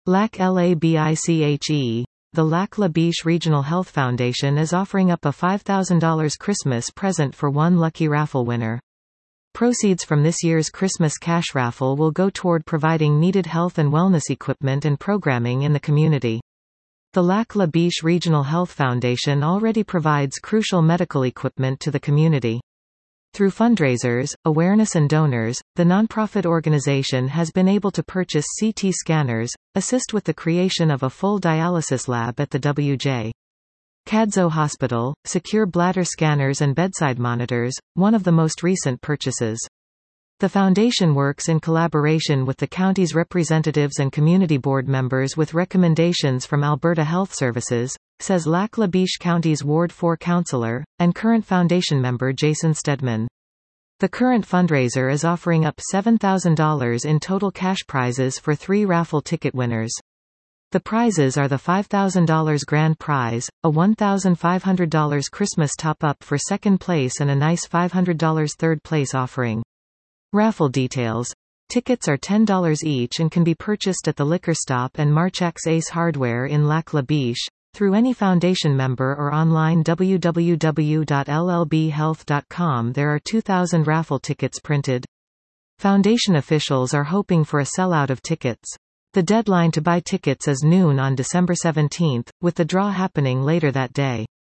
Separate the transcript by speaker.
Speaker 1: Lac LABICHE. The Lac La Biche Regional Health Foundation is offering up a $5,000 Christmas present for one lucky raffle winner. Proceeds from this year's Christmas cash raffle will go toward providing needed health and wellness equipment and programming in the community. The Lac La Biche Regional Health Foundation already provides crucial medical equipment to the community. Through fundraisers, awareness and donors, the nonprofit organization has been able to purchase CT scanners, assist with the creation of a full dialysis lab at the W.J. Cadzo Hospital, secure bladder scanners and bedside monitors, one of the most recent purchases. The foundation works in collaboration with the county's representatives and community board members with recommendations from Alberta Health Services, says Lac La Biche County's Ward 4 councillor, and current foundation member Jason Stedman. The current fundraiser is offering up $7,000 in total cash prizes for 3 raffle ticket winners. The prizes are the $5,000 grand prize, a $1,500 Christmas top-up for second place and a nice $500 third place offering. Raffle details. Tickets are $10 each and can be purchased at the Liquor Stop and Marchak's Ace Hardware in Lac La Biche, through any foundation member or online www.llbhealth.com. There are 2,000 raffle tickets printed. Foundation officials are hoping for a sellout of tickets. The deadline to buy tickets is noon on December 17, with the draw happening later that day.